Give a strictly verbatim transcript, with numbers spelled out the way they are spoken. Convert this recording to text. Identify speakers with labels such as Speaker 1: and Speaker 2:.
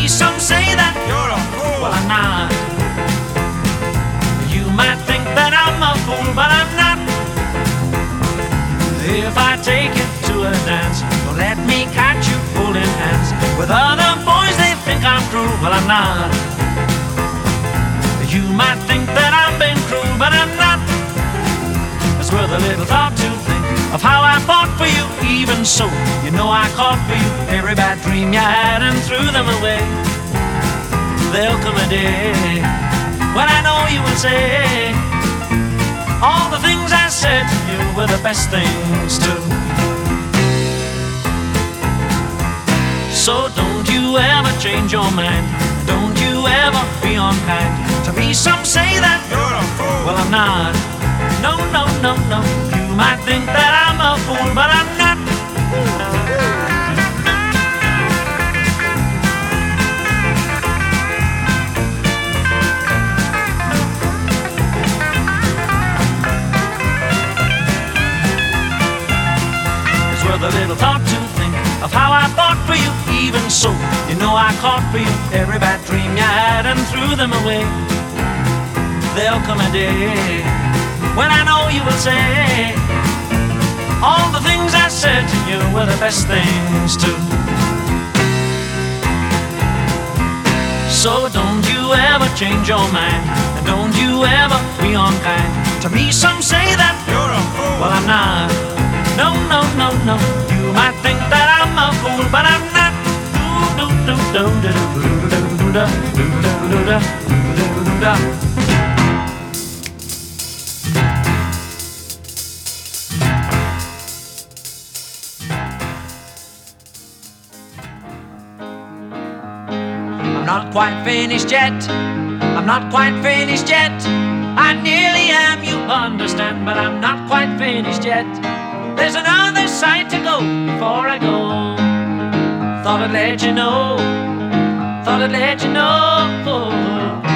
Speaker 1: some say that you're a fool. Well, I'm not. You might think that I'm a fool, but I'm not. If I take you to a dance, don't let me catch you holding hands with other boys. They think I'm cruel. Well, I'm not. You might think that I'm being cruel, but I'm not. It's worth a little thought to think of how I fought for you. Even so, you know I caught for you every bad dream you had and threw them away. There'll come a day when I know you will say all the things I said to you were the best things too. So don't you ever change your mind. Don't you ever be unkind to me. Some say that you're a fool. Well, I'm not. No, no, no, no. You might think that I'm a fool, but I'm not. It's worth a little thought to think of how I fought for you. Even so, you know I caught for you every bad dream you had and threw them away. There'll come a day when I know you will say all the things I said to you were the best things too. So don't you ever change your mind, and don't you ever be unkind to me. Some say that you're a fool. Well, I'm not. No, no, no, no. You might think that I'm a fool, but I'm not. I'm not quite finished yet. I'm not quite finished yet. I nearly am, you understand, but I'm not quite finished yet. There's another side to go before I go. Thought I'd let you know. Thought I'd let you know.